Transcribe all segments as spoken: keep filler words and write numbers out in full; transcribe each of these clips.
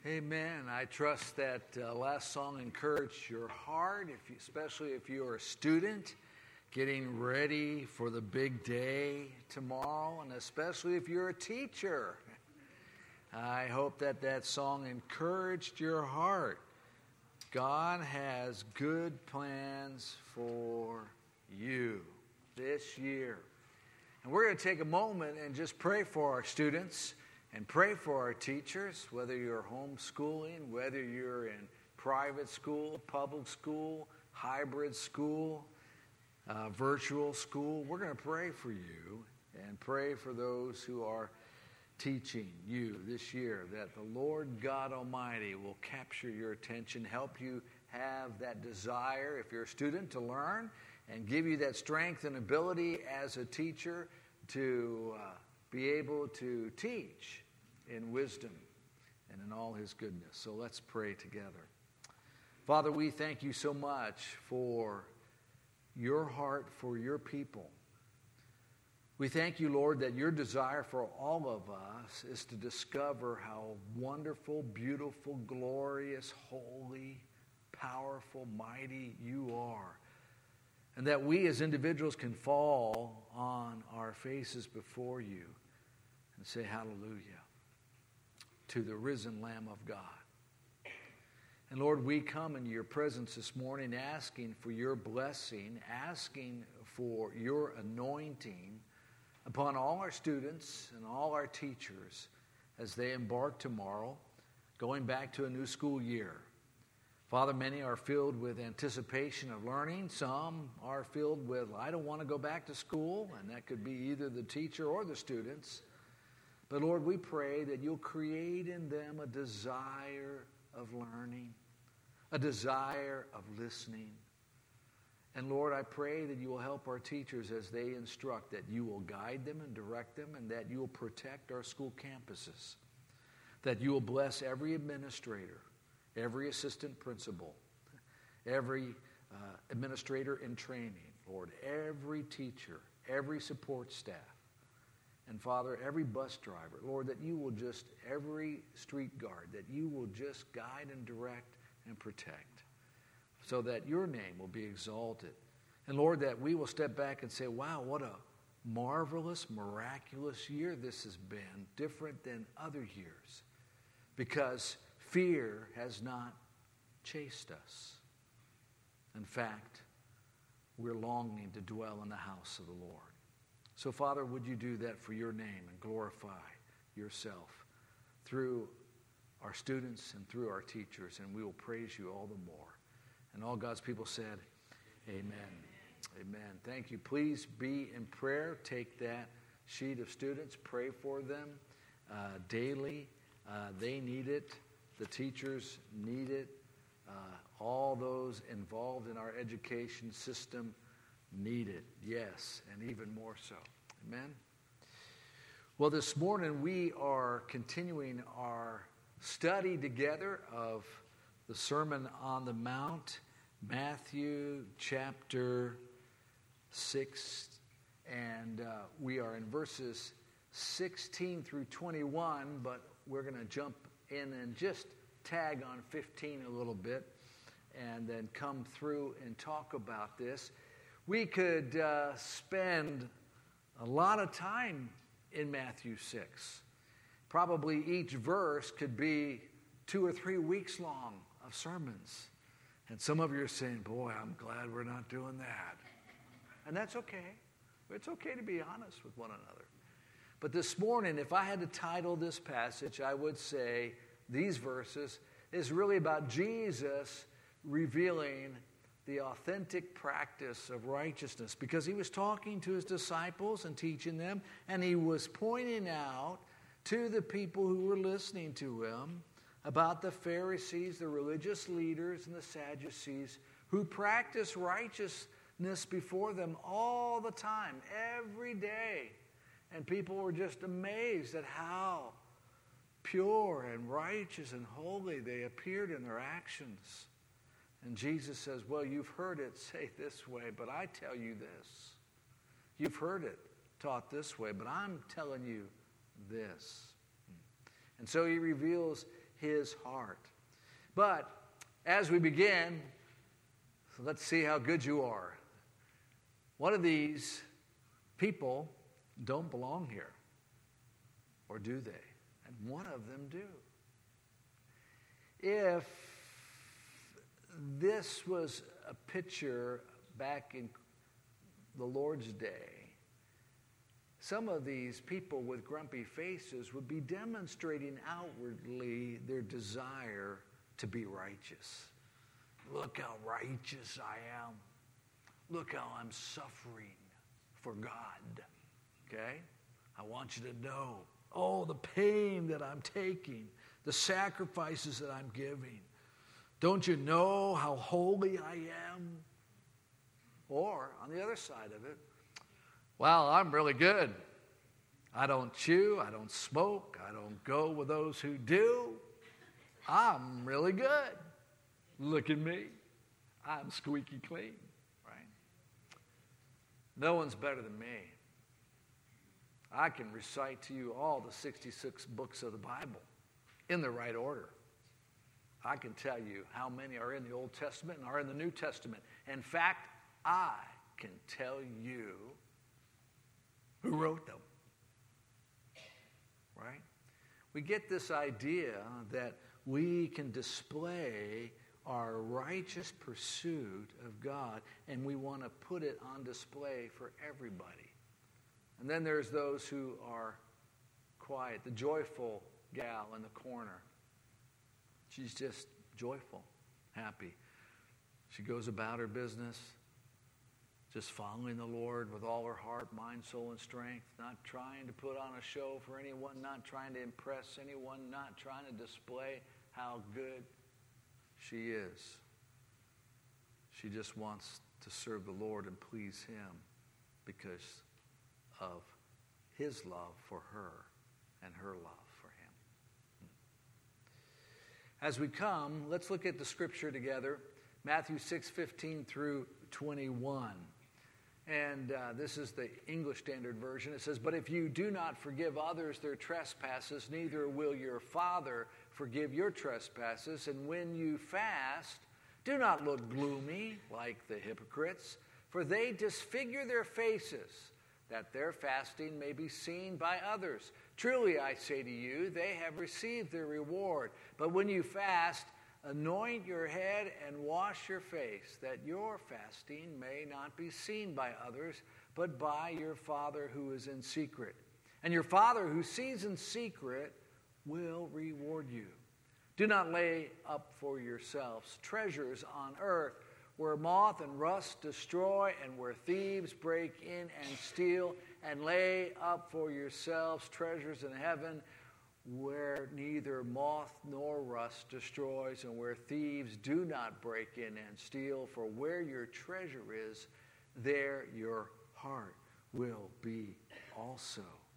Amen. I trust that uh, last song encouraged your heart, if you, especially if you're a student getting ready for the big day tomorrow, and especially if you're a teacher. I hope that that song encouraged your heart. God has good plans for you this year. And we're going to take a moment and just pray for our students and pray for our teachers, whether you're homeschooling, whether you're in private school, public school, hybrid school, uh, virtual school. We're going to pray for you and pray for those who are teaching you this year, that the Lord God Almighty will capture your attention, help you have that desire, if you're a student, to learn, and give you that strength and ability as a teacher to uh, be able to teach in wisdom and in all his goodness. So let's pray together. Father, we thank you so much for your heart for your people. We thank you, Lord, that your desire for all of us is to discover how wonderful, beautiful, glorious, holy, powerful, mighty you are. And that we as individuals can fall on our faces before you and say hallelujah to the risen Lamb of God. And Lord, we come into your presence this morning asking for your blessing, asking for your anointing upon all our students and all our teachers as they embark tomorrow, going back to a new school year. Father, many are filled with anticipation of learning. Some are filled with, I don't want to go back to school, and that could be either the teacher or the students. But Lord, we pray that you'll create in them a desire of learning, a desire of listening. And Lord, I pray that you will help our teachers as they instruct, that you will guide them and direct them, and that you will protect our school campuses, that you will bless every administrator, every assistant principal, every uh, administrator in training, Lord, every teacher, every support staff, and Father, every bus driver, Lord, that you will just, every street guard, that you will just guide and direct and protect so that your name will be exalted. And Lord, that we will step back and say, wow, what a marvelous, miraculous year this has been, different than other years, because fear has not chased us. In fact, we're longing to dwell in the house of the Lord. So, Father, would you do that for your name and glorify yourself through our students and through our teachers, and we will praise you all the more. And all God's people said, amen. Amen. Thank you. Please be in prayer. Take that sheet of students. Pray for them uh, daily. Uh, they need it. The teachers need it. Uh, all those involved in our education system need it. Yes, and even more so. Amen. Well, this morning we are continuing our study together of the Sermon on the Mount, Matthew chapter six, and uh, we are in verses sixteen through twenty-one, but we're going to jump in and just tag on fifteen a little bit and then come through and talk about this. We could uh, spend a lot of time in Matthew six. Probably each verse could be two or three weeks long of sermons. And some of you are saying, boy, I'm glad we're not doing that. And that's okay. It's okay to be honest with one another. But this morning, if I had to title this passage, I would say these verses is really about Jesus revealing the authentic practice of righteousness, because he was talking to his disciples and teaching them, and he was pointing out to the people who were listening to him about the Pharisees, the religious leaders, and the Sadducees who practiced righteousness before them all the time, every day. And people were just amazed at how pure and righteous and holy they appeared in their actions. And Jesus says, well, you've heard it say this way, but I tell you this. You've heard it taught this way, but I'm telling you this. And so he reveals his heart. But as we begin, let's see how good you are. One of these people don't belong here. Or do they? And one of them do. If this was a picture back in the Lord's day, some of these people with grumpy faces would be demonstrating outwardly their desire to be righteous. Look how righteous I am. Look how I'm suffering for God. Okay? I want you to know, oh, the pain that I'm taking, the sacrifices that I'm giving. Don't you know how holy I am? Or, on the other side of it, well, I'm really good. I don't chew, I don't smoke, I don't go with those who do. I'm really good. Look at me. I'm squeaky clean, right? No one's better than me. I can recite to you all the sixty-six books of the Bible in the right order. I can tell you how many are in the Old Testament and are in the New Testament. In fact, I can tell you who wrote them. Right? We get this idea that we can display our righteous pursuit of God, and we want to put it on display for everybody. And then there's those who are quiet, the joyful gal in the corner. She's just joyful, happy. She goes about her business, just following the Lord with all her heart, mind, soul, and strength, not trying to put on a show for anyone, not trying to impress anyone, not trying to display how good she is. She just wants to serve the Lord and please him because of his love for her and her love for him. As we come, let's look at the scripture together. Matthew six fifteen through twenty-one. And uh, this is the English Standard Version. It says, "But if you do not forgive others their trespasses, neither will your Father forgive your trespasses. And when you fast, do not look gloomy like the hypocrites, for they disfigure their faces, that their fasting may be seen by others. Truly, I say to you, they have received their reward. But when you fast, anoint your head and wash your face, that your fasting may not be seen by others, but by your Father who is in secret. And your Father who sees in secret will reward you. Do not lay up for yourselves treasures on earth, where moth and rust destroy, and where thieves break in and steal, and lay up for yourselves treasures in heaven, where neither moth nor rust destroys, and where thieves do not break in and steal. For where your treasure is, there your heart will be also."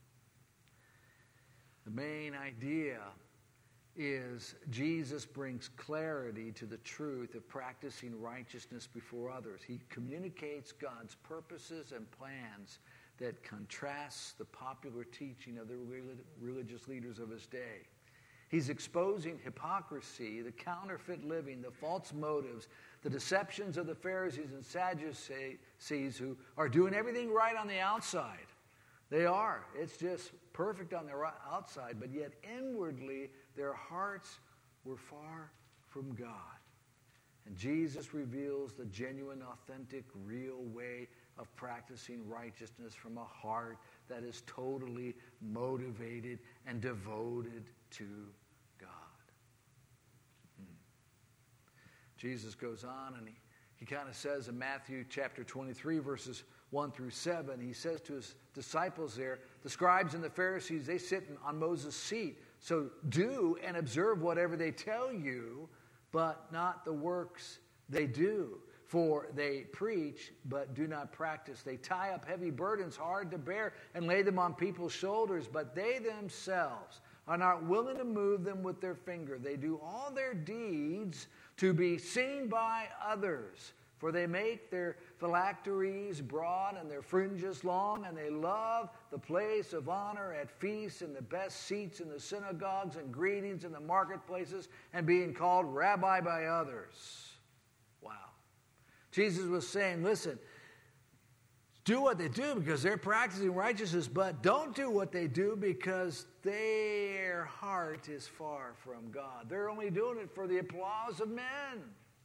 The main idea is Jesus brings clarity to the truth of practicing righteousness before others. He communicates God's purposes and plans that contrasts the popular teaching of the religious leaders of his day. He's exposing hypocrisy, the counterfeit living, the false motives, the deceptions of the Pharisees and Sadducees who are doing everything right on the outside. They are. It's just perfect on the outside, but yet inwardly their hearts were far from God. And Jesus reveals the genuine, authentic, real way of practicing righteousness from a heart that is totally motivated and devoted to God. Hmm. Jesus goes on and he, he kind of says in Matthew chapter twenty-three, verses one through seven, he says to his disciples there, the scribes and the Pharisees, they sit on Moses' seat. So do and observe whatever they tell you, but not the works they do. For they preach, but do not practice. They tie up heavy burdens hard to bear and lay them on people's shoulders, but they themselves are not willing to move them with their finger. They do all their deeds to be seen by others. For they make their phylacteries broad and their fringes long, and they love the place of honor at feasts and the best seats in the synagogues and greetings in the marketplaces and being called rabbi by others. Wow. Jesus was saying, listen, do what they do because they're practicing righteousness, but don't do what they do because their heart is far from God. They're only doing it for the applause of men.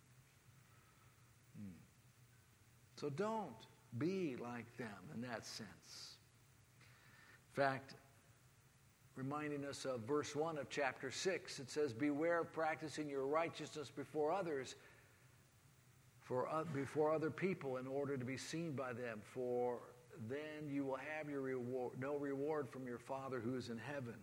So don't be like them in that sense. In fact, reminding us of verse one of chapter six, it says, beware of practicing your righteousness before others, for uh, before other people in order to be seen by them, for then you will have your reward, no reward from your Father who is in heaven.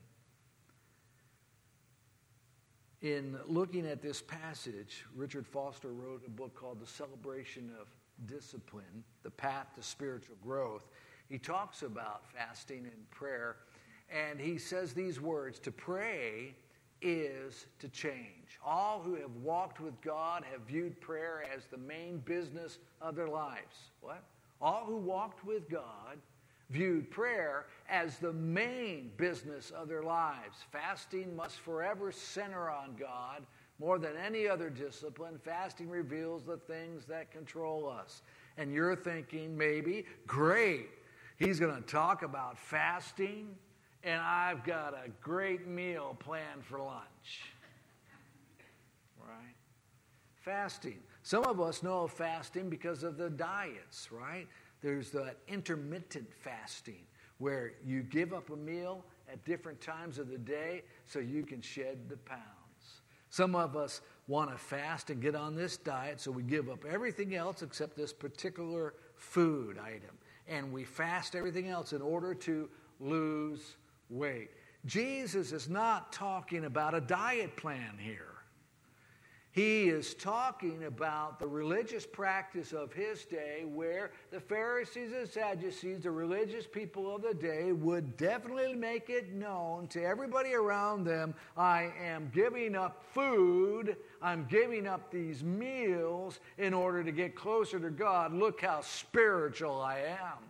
In looking at this passage, Richard Foster wrote a book called The Celebration of Discipline, The Path to Spiritual Growth. He talks about fasting and prayer, and he says these words, to pray is to change. All who have walked with God have viewed prayer as the main business of their lives. What? All who walked with God viewed prayer as the main business of their lives. Fasting must forever center on God. More than any other discipline, fasting reveals the things that control us. And you're thinking maybe, great, he's going to talk about fasting, and I've got a great meal planned for lunch. Right? Fasting. Some of us know of fasting because of the diets, right? There's that intermittent fasting where you give up a meal at different times of the day so you can shed the pounds. Some of us want to fast and get on this diet, so we give up everything else except this particular food item. And we fast everything else in order to lose weight. Jesus is not talking about a diet plan here. He is talking about the religious practice of his day where the Pharisees and Sadducees, the religious people of the day, would definitely make it known to everybody around them, I am giving up food, I'm giving up these meals in order to get closer to God. Look how spiritual I am.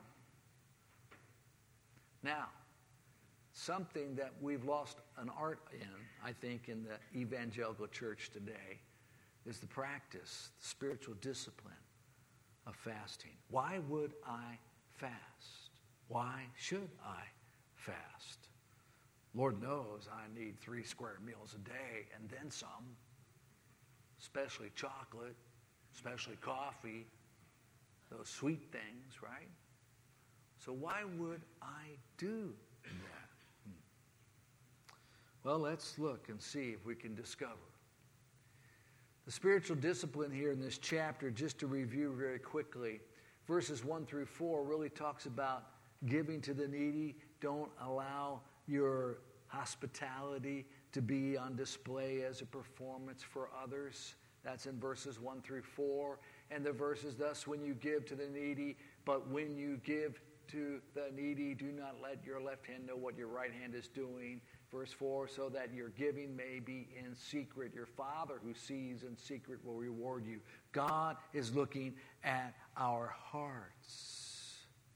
Now, something that we've lost an art in, I think, in the evangelical church today is the practice, the spiritual discipline of fasting. Why would I fast? Why should I fast? Lord knows I need three square meals a day and then some, especially chocolate, especially coffee, those sweet things, right? So why would I do that? Hmm. Well, let's look and see if we can discover. The spiritual discipline here in this chapter, just to review very quickly, verses one through four really talks about giving to the needy. Don't allow your hospitality to be on display as a performance for others. That's in verses one through four. And the verses, thus, when you give to the needy, but when you give to the needy, do not let your left hand know what your right hand is doing. Verse four, so that your giving may be in secret. Your Father who sees in secret will reward you. God is looking at our hearts.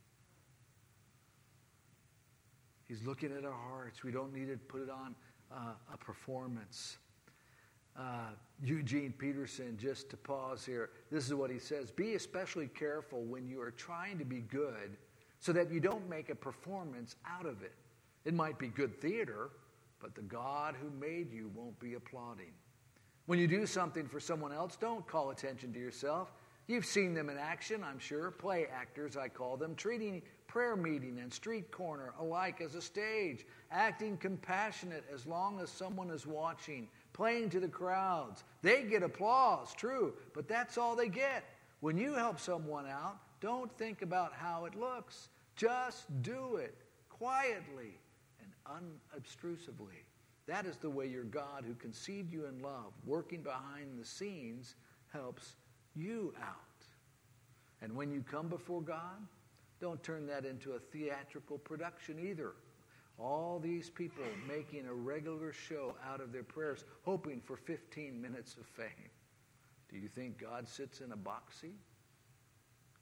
He's looking at our hearts. We don't need to put it on uh, a performance. Uh, Eugene Peterson, just to pause here, this is what he says. Be especially careful when you are trying to be good so that you don't make a performance out of it. It might be good theater, but the God who made you won't be applauding. When you do something for someone else, don't call attention to yourself. You've seen them in action, I'm sure. Play actors, I call them, treating prayer meeting and street corner alike as a stage, acting compassionate as long as someone is watching, playing to the crowds. They get applause, true, but that's all they get. When you help someone out, don't think about how it looks. Just do it quietly and unobtrusively. That is the way your God, who conceived you in love, working behind the scenes, helps you out. And when you come before God, don't turn that into a theatrical production either. All these people making a regular show out of their prayers, hoping for fifteen minutes of fame. Do you think God sits in a box seat?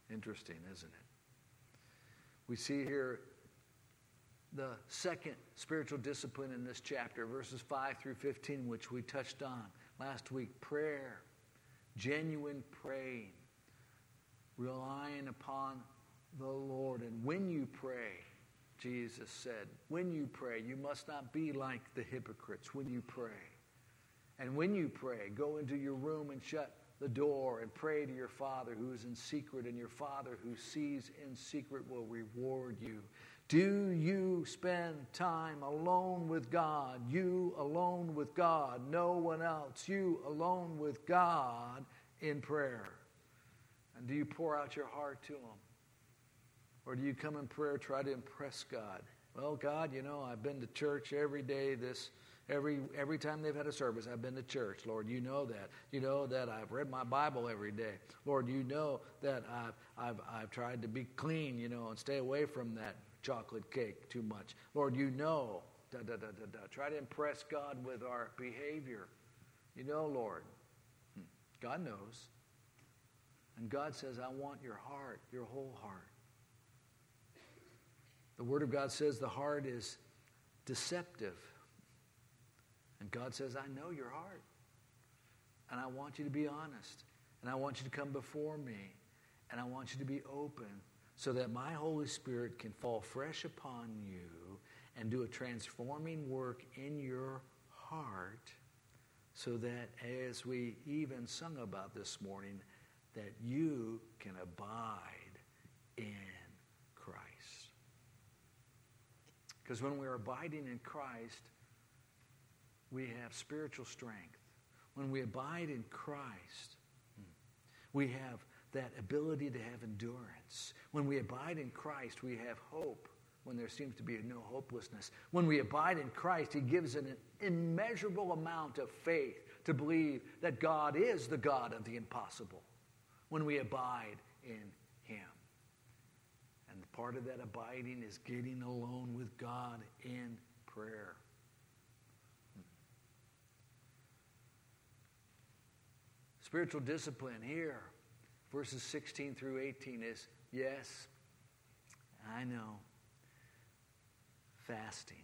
Interesting, isn't it? We see here the second spiritual discipline in this chapter, verses five through fifteen, which we touched on last week. Prayer, genuine praying, relying upon the Lord. And when you pray, Jesus said, when you pray, you must not be like the hypocrites when you pray. And when you pray, go into your room and shut the door and pray to your Father who is in secret, and your Father who sees in secret will reward you. Do you spend time alone with God? You alone with God, no one else. You alone with God in prayer. And do you pour out your heart to Him? Or do you come in prayer, try to impress God? Well, God, you know, I've been to church every day this Every every time they've had a service, I've been to church. Lord, you know that. You know that I've read my Bible every day. Lord, you know that I've I've I've tried to be clean, you know, and stay away from that chocolate cake too much. Lord, you know. Da, da, da, da, da. Try to impress God with our behavior. You know, Lord. God knows. And God says, I want your heart, your whole heart. The Word of God says the heart is deceptive. And God says, I know your heart. And I want you to be honest. And I want you to come before me. And I want you to be open so that my Holy Spirit can fall fresh upon you and do a transforming work in your heart, so that, as we even sung about this morning, that you can abide in Christ. Because when we're abiding in Christ, we have spiritual strength. When we abide in Christ, we have that ability to have endurance. When we abide in Christ, we have hope when there seems to be no hopelessness. When we abide in Christ, He gives an immeasurable amount of faith to believe that God is the God of the impossible. When we abide in Him. And part of that abiding is getting alone with God in prayer. Spiritual discipline here, verses sixteen through eighteen, is, yes, I know, fasting.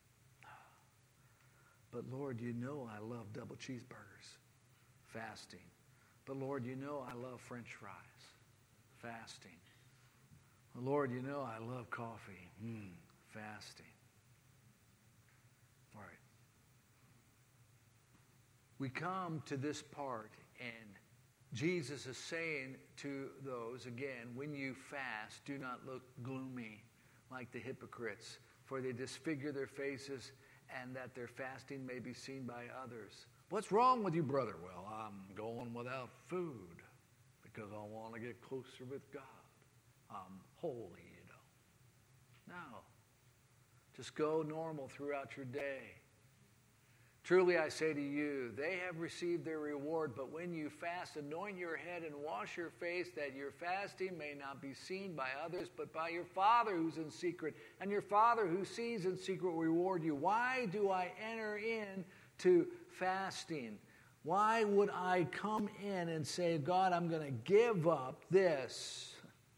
But Lord, you know I love double cheeseburgers. Fasting. But Lord, you know I love French fries. Fasting. But Lord, you know I love coffee. Mm, fasting. All right. We come to this part, and Jesus is saying to those, again, when you fast, do not look gloomy like the hypocrites, for they disfigure their faces, and that their fasting may be seen by others. What's wrong with you, brother? Well, I'm going without food because I want to get closer with God. I'm holy, you know. No. Just go normal throughout your day. Truly I say to you, they have received their reward, but when you fast, anoint your head and wash your face, that your fasting may not be seen by others, but by your Father who's in secret. And your Father who sees in secret will reward you. Why do I enter in to fasting? Why would I come in and say, God, I'm going to give up this?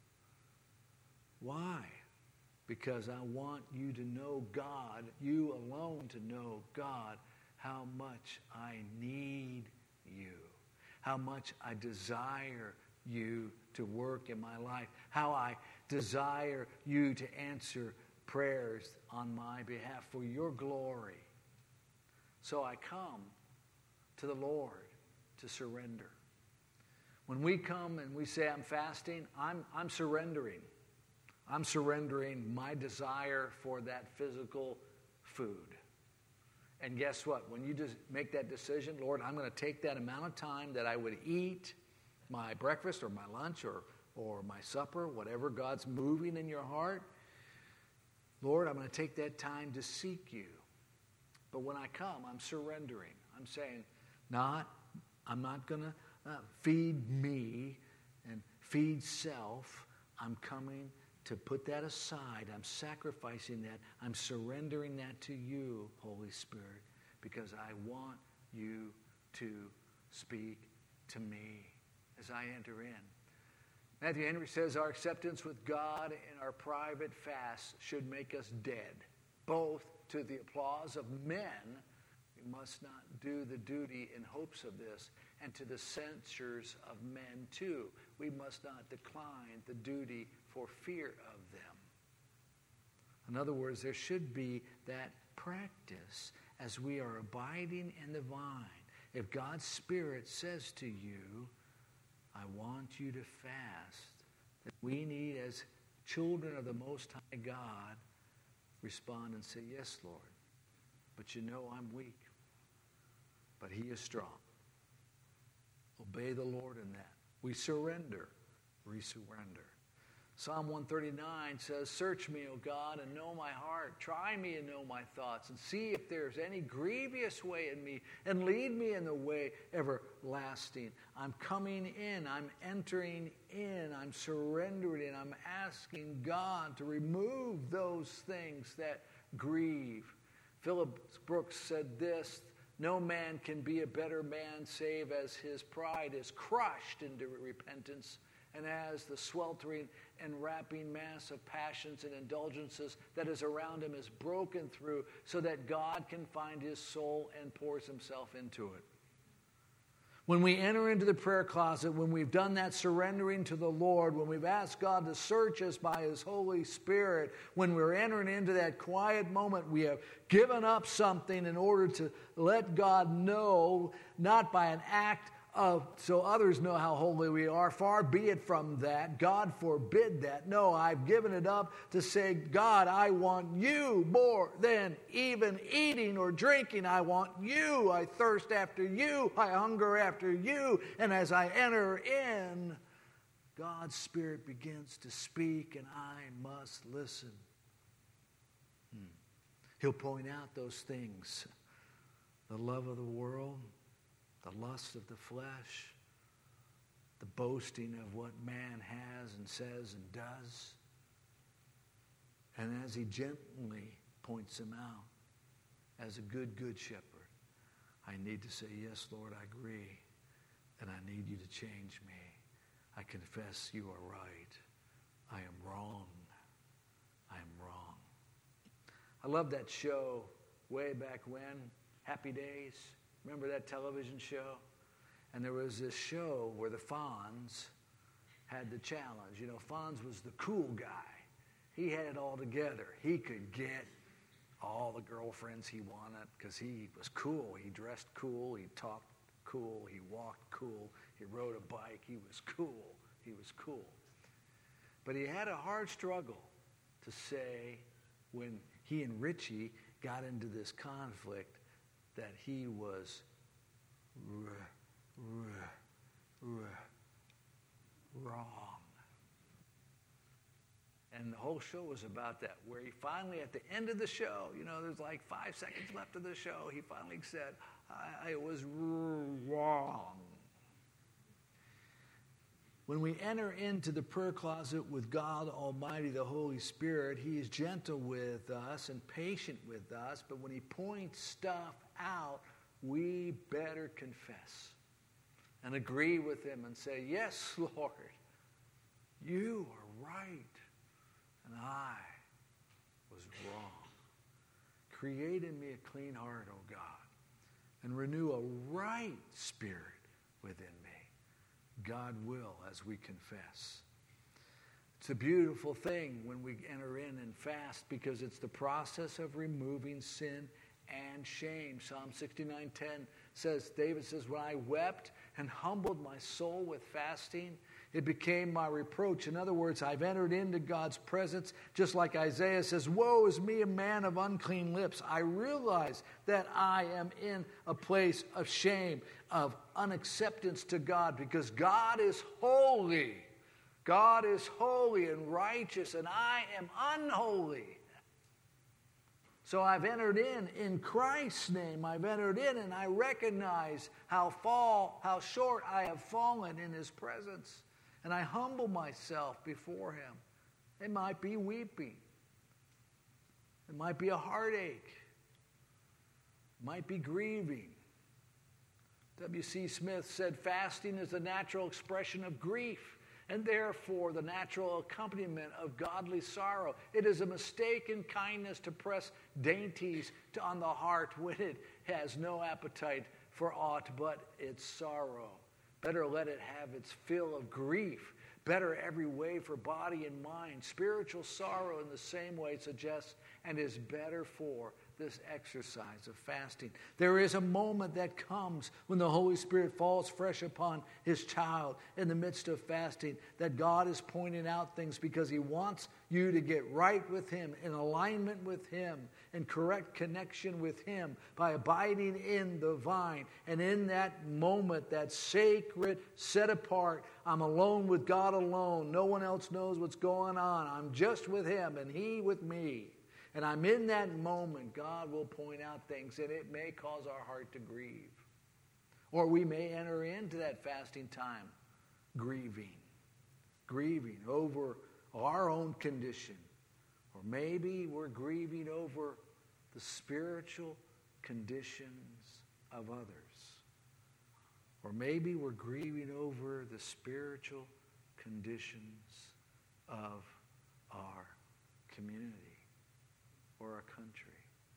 Why? Because I want you to know God, you alone to know God, how much I need you, how much I desire you to work in my life, how I desire you to answer prayers on my behalf for your glory. So I come to the Lord to surrender. When we come and we say I'm fasting, I'm, I'm surrendering. I'm surrendering my desire for that physical food. And guess what? When you just make that decision, Lord, I'm going to take that amount of time that I would eat my breakfast or my lunch or, or my supper, whatever God's moving in your heart. Lord, I'm going to take that time to seek you. But when I come, I'm surrendering. I'm saying, not, I'm not going to uh, feed me and feed self. I'm coming to put that aside. I'm sacrificing that. I'm surrendering that to you, Holy Spirit, because I want you to speak to me as I enter in. Matthew Henry says our acceptance with God in our private fasts should make us dead, both to the applause of men, we must not do the duty in hopes of this, and to the censures of men too. We must not decline the duty for fear of them. In other words, there should be that practice as we are abiding in the vine. If God's Spirit says to you, I want you to fast, then we need, as children of the Most High God, respond and say, yes, Lord, but you know I'm weak, but He is strong. Obey the Lord in that. We surrender. We surrender. Psalm one thirty-nine says, search me, O God, and know my heart. Try me and know my thoughts, and see if there's any grievous way in me, and lead me in the way everlasting. I'm coming in. I'm entering in. I'm surrendering. I'm asking God to remove those things that grieve. Philip Brooks said this, no man can be a better man save as his pride is crushed into repentance, and as the sweltering and wrapping mass of passions and indulgences that is around him is broken through, so that God can find his soul and pours himself into it. When we enter into the prayer closet, when we've done that surrendering to the Lord, when we've asked God to search us by His Holy Spirit, when we're entering into that quiet moment, we have given up something in order to let God know, not by an act of so others know how holy we are. Far be it from that. God forbid that. No, I've given it up to say, God, I want you more than even eating or drinking. I want you. I thirst after you. I hunger after you. And as I enter in, God's Spirit begins to speak, and I must listen. Hmm. He'll point out those things. The love of the world, the lust of the flesh, the boasting of what man has and says and does. And as He gently points them out, as a good, good shepherd, I need to say, yes, Lord, I agree, and I need you to change me. I confess you are right. I am wrong. I am wrong. I love that show way back when, Happy Days. Remember that television show? And there was this show where the Fonz had the challenge. You know, Fonz was the cool guy. He had it all together. He could get all the girlfriends he wanted because he was cool. He dressed cool. He talked cool. He walked cool. He rode a bike. He was cool. He was cool. But he had a hard struggle to say when he and Richie got into this conflict that he was r- r- r- wrong. And the whole show was about that, where he finally, at the end of the show, you know, there's like five seconds left of the show, he finally said, I, I was r- wrong. When we enter into the prayer closet with God Almighty, the Holy Spirit, He is gentle with us and patient with us, but when He points stuff out, we better confess and agree with Him and say, yes, Lord, you are right, and I was wrong. Create in me a clean heart, O God, and renew a right spirit within me. God will as we confess. It's a beautiful thing when we enter in and fast, because it's the process of removing sin and shame. Psalm sixty-nine ten says, David says, when I wept and humbled my soul with fasting, it became my reproach. In other words, I've entered into God's presence, just like Isaiah says, woe is me, a man of unclean lips. I realize that I am in a place of shame, of unacceptance to God, because God is holy. God is holy and righteous, and I am unholy. So I've entered in, in Christ's name, I've entered in, and I recognize how fall, how short I have fallen in His presence. And I humble myself before Him. It might be weeping. It might be a heartache. It might be grieving. W C Smith said, fasting is the natural expression of grief, and therefore the natural accompaniment of godly sorrow. It is a mistaken kindness to press dainties to, on the heart when it has no appetite for aught but its sorrow. Better let it have its fill of grief. Better every way for body and mind. Spiritual sorrow in the same way suggests and is better for this exercise of fasting. There is a moment that comes when the Holy Spirit falls fresh upon his child in the midst of fasting, that God is pointing out things because he wants you to get right with him, in alignment with him, in correct connection with him by abiding in the vine. And in that moment, that sacred, set apart, I'm alone with God alone. No one else knows what's going on. I'm just with him and he with me. And I'm in that moment, God will point out things, and it may cause our heart to grieve. Or we may enter into that fasting time grieving, grieving over our own condition. Or maybe we're grieving over the spiritual conditions of others. Or maybe we're grieving over the spiritual conditions of our community or our country.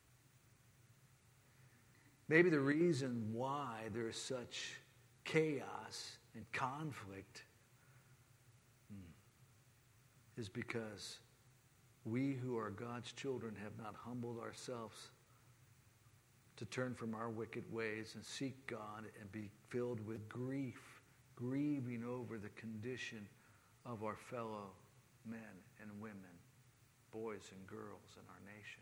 Maybe the reason why there's such chaos and conflict is because we who are God's children have not humbled ourselves to turn from our wicked ways and seek God and be filled with grief, grieving over the condition of our fellow men and women, boys and girls in our nation.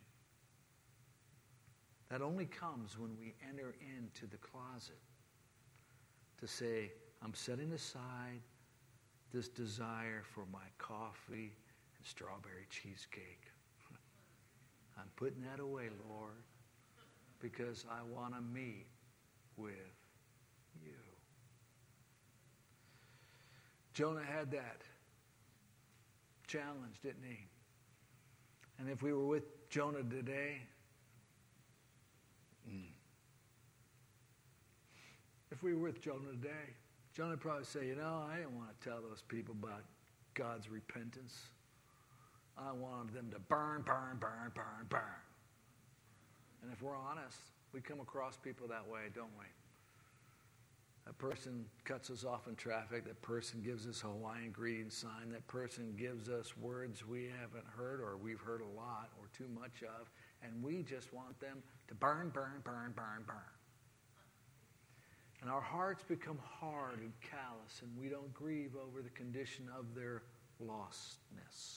That only comes when we enter into the closet to say, I'm setting aside this desire for my coffee and strawberry cheesecake. I'm putting that away, Lord, because I want to meet with you. Jonah had that challenge, didn't he? And if we were with Jonah today, mm, if we were with Jonah today, Jonah would probably say, you know, I didn't want to tell those people about God's repentance. I wanted them to burn, burn, burn, burn, burn. And if we're honest, we come across people that way, don't we? That person cuts us off in traffic. That person gives us a Hawaiian greeting sign. That person gives us words we haven't heard or we've heard a lot or too much of. And we just want them to burn, burn, burn, burn, burn. And our hearts become hard and callous, and we don't grieve over the condition of their lostness.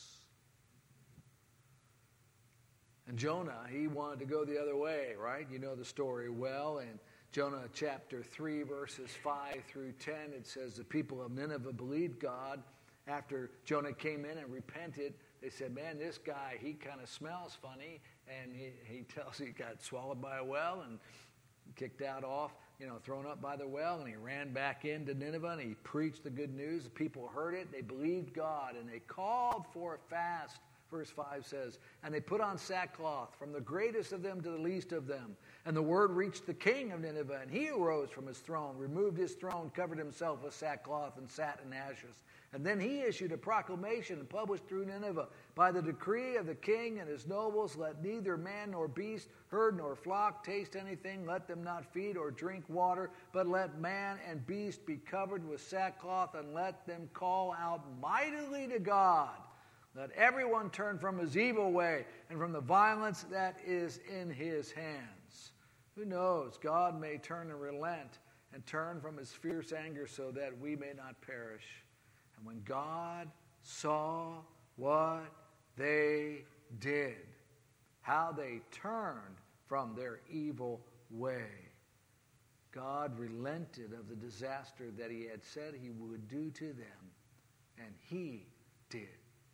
And Jonah, he wanted to go the other way, right? You know the story well. And Jonah chapter three, verses five through ten, it says the people of Nineveh believed God. After Jonah came in and repented, they said, man, this guy, he kind of smells funny. And he, he tells he got swallowed by a well and kicked out off, you know, thrown up by the well. And he ran back into Nineveh and he preached the good news. The people heard it. They believed God and they called for a fast. Verse five says, and they put on sackcloth from the greatest of them to the least of them. And the word reached the king of Nineveh, and he arose from his throne, removed his throne, covered himself with sackcloth, and sat in ashes. And then he issued a proclamation and published through Nineveh, by the decree of the king and his nobles, let neither man nor beast, herd nor flock taste anything, let them not feed or drink water, but let man and beast be covered with sackcloth, and let them call out mightily to God. Let everyone turn from his evil way and from the violence that is in his hands. Who knows? God may turn and relent and turn from his fierce anger so that we may not perish. And when God saw what they did, how they turned from their evil way, God relented of the disaster that he had said he would do to them, and he did.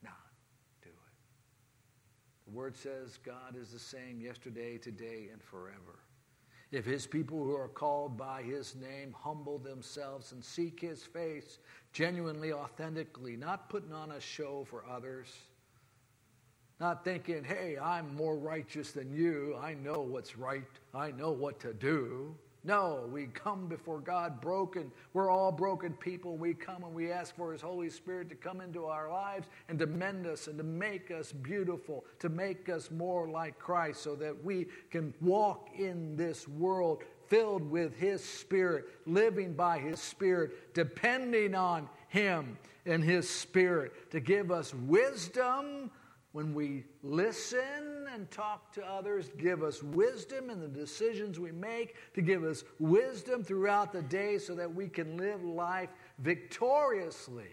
The word says God is the same yesterday, today, and forever. If his people who are called by his name humble themselves and seek his face genuinely, authentically, not putting on a show for others, not thinking, hey, I'm more righteous than you, I know what's right, I know what to do. No, we come before God broken. We're all broken people. We come and we ask for His Holy Spirit to come into our lives and to mend us and to make us beautiful, to make us more like Christ so that we can walk in this world filled with His Spirit, living by His Spirit, depending on Him and His Spirit to give us wisdom when we listen and talk to others, give us wisdom in the decisions we make, to give us wisdom throughout the day so that we can live life victoriously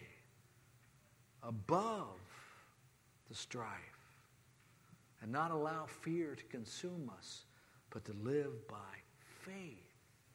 above the strife and not allow fear to consume us, but to live by faith.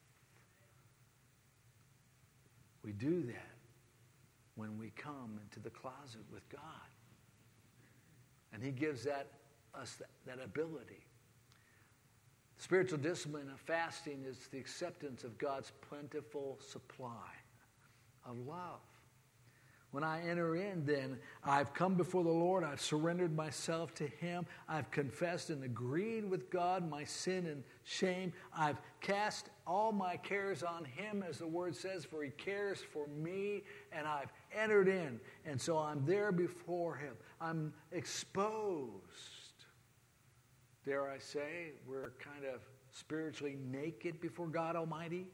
We do that when we come into the closet with God. And He gives that, us that, that ability. The spiritual discipline of fasting is the acceptance of God's plentiful supply of love. When I enter in, then, I've come before the Lord. I've surrendered myself to Him. I've confessed and agreed with God my sin and shame. I've cast all my cares on Him, as the Word says, for He cares for me. And I've entered in. And so I'm there before Him. I'm exposed. Dare I say, we're kind of spiritually naked before God Almighty.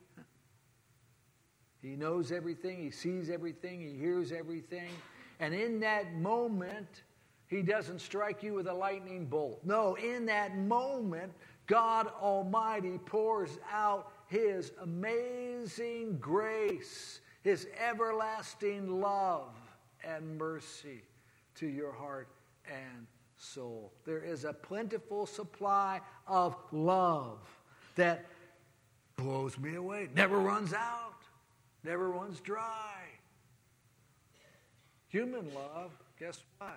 He knows everything. He sees everything. He hears everything. And in that moment, He doesn't strike you with a lightning bolt. No, in that moment, God Almighty pours out His amazing grace, His everlasting love and mercy to your heart and soul. There is a plentiful supply of love that blows me away. Never runs out. Never runs dry. Human love, guess what?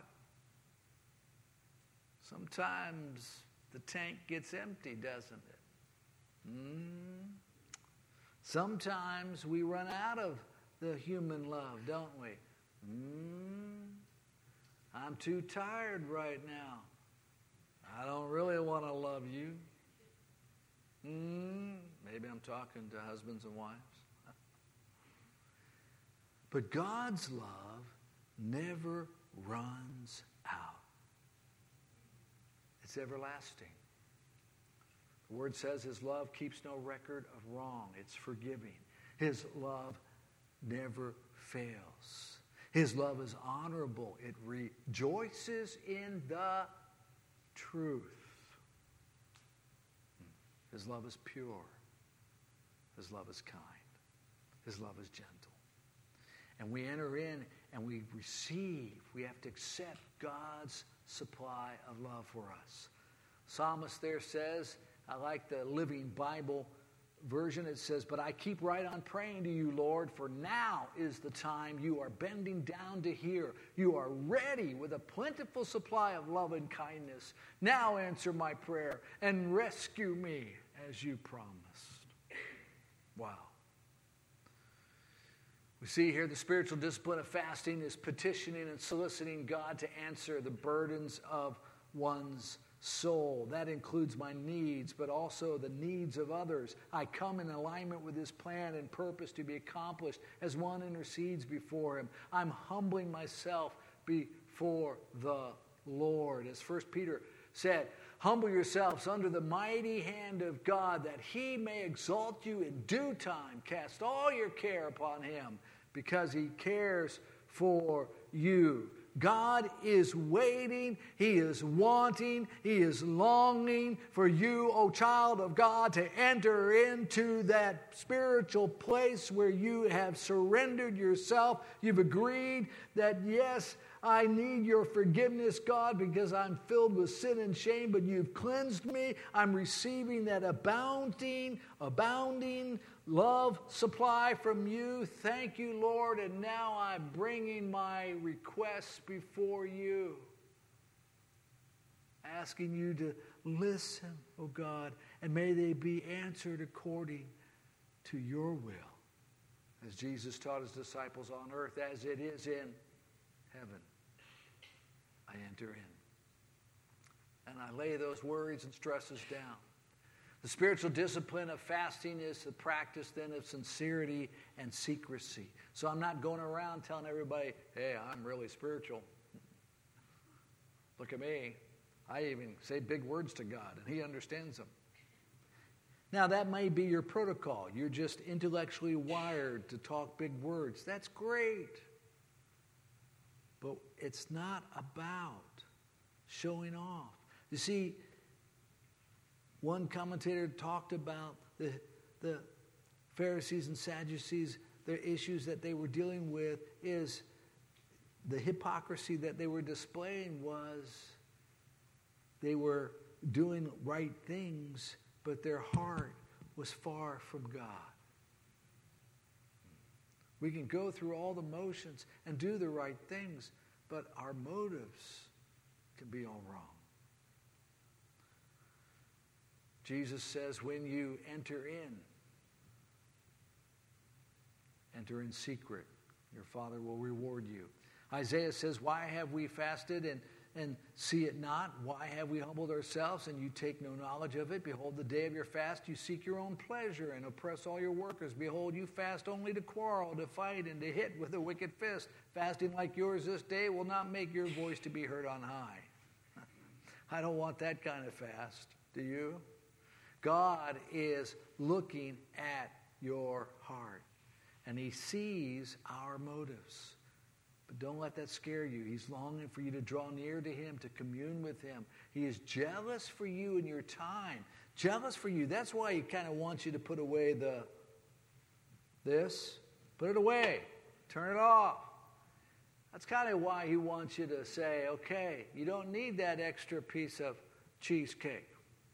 Sometimes the tank gets empty, doesn't it? Mm. Sometimes we run out of the human love, don't we? Mm. I'm too tired right now. I don't really want to love you. Mm. Maybe I'm talking to husbands and wives. But God's love never runs out. It's everlasting. The Word says His love keeps no record of wrong. It's forgiving. His love never fails. His love is honorable. It rejoices in the truth. His love is pure. His love is kind. His love is gentle. And we enter in and we receive. We have to accept God's supply of love for us. Psalmist there says, I like the Living Bible version. It says, but I keep right on praying to you, Lord, for now is the time you are bending down to hear. You are ready with a plentiful supply of love and kindness. Now answer my prayer and rescue me as you promised. Wow. We see here the spiritual discipline of fasting is petitioning and soliciting God to answer the burdens of one's soul. That includes my needs, but also the needs of others. I come in alignment with His plan and purpose to be accomplished as one intercedes before Him. I'm humbling myself before the Lord. As First Peter said, humble yourselves under the mighty hand of God that He may exalt you in due time. Cast all your care upon Him because He cares for you. God is waiting, He is wanting, He is longing for you, O child of God, to enter into that spiritual place where you have surrendered yourself. You've agreed that, yes, I need your forgiveness, God, because I'm filled with sin and shame, but you've cleansed me. I'm receiving that abounding, abounding love supply from you. Thank you, Lord, and now I'm bringing my requests before you, asking you to listen, oh God, and may they be answered according to your will, as Jesus taught His disciples on earth, as it is in heaven. I enter in. And I lay those worries and stresses down. The spiritual discipline of fasting is the practice then of sincerity and secrecy. So I'm not going around telling everybody, hey, I'm really spiritual. Look at me. I even say big words to God, and he understands them. Now, that may be your protocol. You're just intellectually wired to talk big words. That's great. But it's not about showing off. You see, one commentator talked about the, the Pharisees and Sadducees, their issues that they were dealing with is the hypocrisy that they were displaying was they were doing right things, but their heart was far from God. We can go through all the motions and do the right things, but our motives can be all wrong. Jesus says, when you enter in, enter in secret. Your Father will reward you. Isaiah says, why have we fasted and, and see it not? Why have we humbled ourselves and you take no knowledge of it? Behold, the day of your fast you seek your own pleasure and oppress all your workers. Behold, you fast only to quarrel, to fight, and to hit with a wicked fist. Fasting like yours this day will not make your voice to be heard on high. I don't want that kind of fast. Do you? God is looking at your heart, and he sees our motives. But don't let that scare you. He's longing for you to draw near to him, to commune with him. He is jealous for you in your time. Jealous for you. That's why he kind of wants you to put away the this. Put it away. Turn it off. That's kind of why he wants you to say, okay, you don't need that extra piece of cheesecake.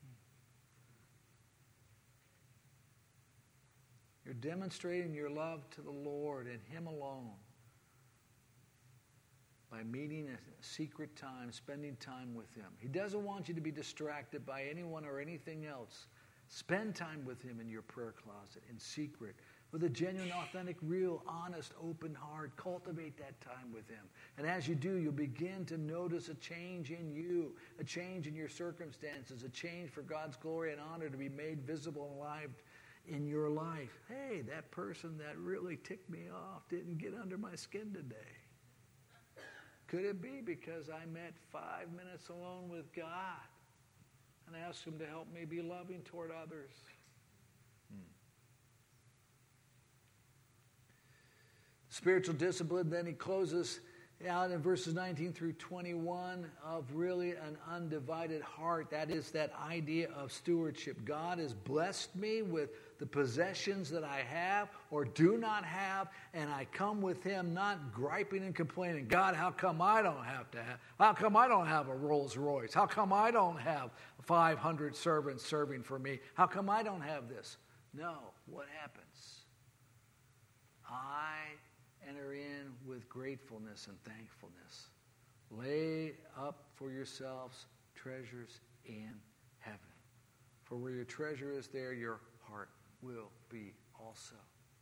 You're demonstrating your love to the Lord and him alone by meeting a secret time, spending time with him. He doesn't want you to be distracted by anyone or anything else. Spend time with him in your prayer closet, in secret, with a genuine, authentic, real, honest, open heart. Cultivate that time with him. And as you do, you'll begin to notice a change in you, a change in your circumstances, a change for God's glory and honor to be made visible and alive in your life. Hey, that person that really ticked me off didn't get under my skin today. Could it be because I met five minutes alone with God and asked him to help me be loving toward others? Hmm. Spiritual discipline, then he closes out in verses nineteen through twenty-one of really an undivided heart. That is that idea of stewardship. God has blessed me with the possessions that I have or do not have, and I come with him not griping and complaining. God, how come I don't have to have? How come I don't have a Rolls Royce? How come I don't have five hundred servants serving for me? How come I don't have this? No, what happens? I enter in with gratefulness and thankfulness. Lay up for yourselves treasures in heaven. For where your treasure is, there your heart will be also.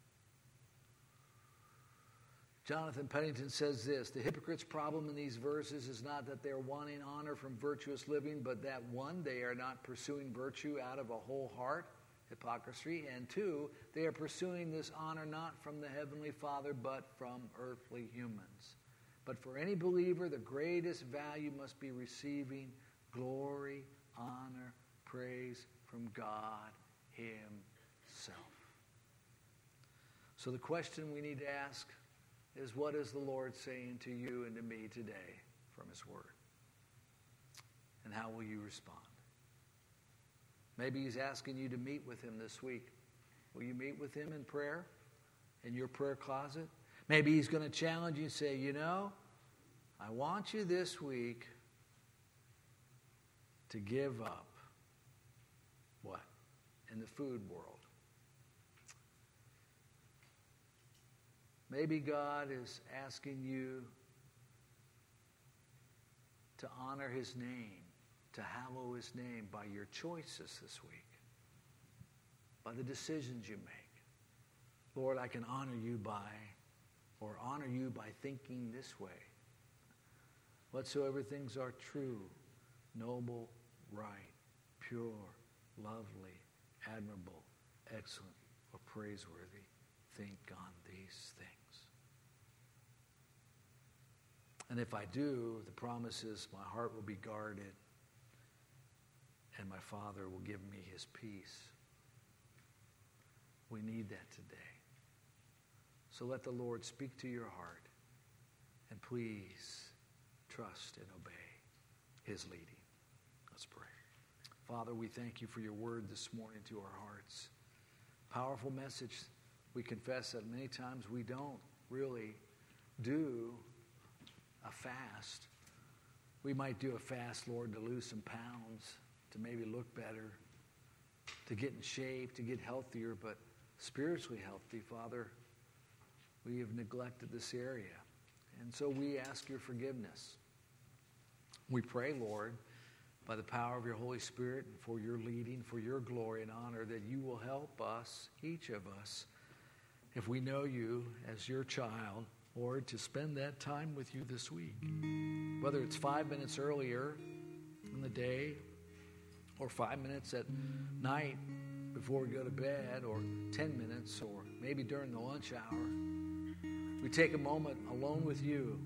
Jonathan Pennington says this: the hypocrite's problem in these verses is not that they're wanting honor from virtuous living, but that one, they are not pursuing virtue out of a whole heart, hypocrisy, and two, they are pursuing this honor not from the Heavenly Father, but from earthly humans. But for any believer, the greatest value must be receiving glory, honor, praise from God himself. So the question we need to ask is, what is the Lord saying to you and to me today from his word? And how will you respond? Maybe he's asking you to meet with him this week. Will you meet with him in prayer, in your prayer closet? Maybe he's going to challenge you and say, you know, I want you this week to give up what? In the food world. Maybe God is asking you to honor his name, to hallow his name by your choices this week, by the decisions you make. Lord, I can honor you by, or honor you by thinking this way. Whatsoever things are true, noble, right, pure, lovely, admirable, excellent, or praiseworthy think on these things. And if I do, the promise is my heart will be guarded and my Father will give me his peace. We need that today. So let the Lord speak to your heart, and please trust and obey his leading. Let's pray. Father, we thank you for your word this morning to our hearts. Powerful message. We confess that many times we don't really do a fast. We might do a fast, Lord, to lose some pounds, to maybe look better, to get in shape, to get healthier, but spiritually healthy, Father, we have neglected this area. And so we ask your forgiveness. We pray, Lord, by the power of your Holy Spirit and for your leading, for your glory and honor, that you will help us, each of us, if we know you as your child, Lord, to spend that time with you this week. Whether it's five minutes earlier in the day or five minutes at night before we go to bed, or ten minutes, or maybe during the lunch hour, we take a moment alone with you,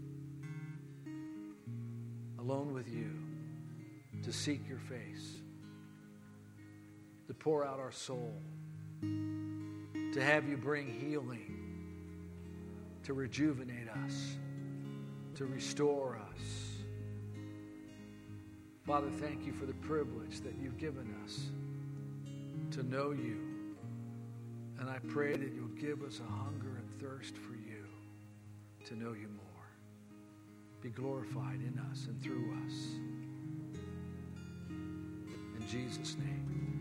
alone with you, to seek your face, to pour out our soul, to have you bring healing, to rejuvenate us, to restore us. Father, thank you for the privilege that you've given us to know you. And I pray that you'll give us a hunger and thirst for you, to know you more. Be glorified in us and through us. In Jesus' name.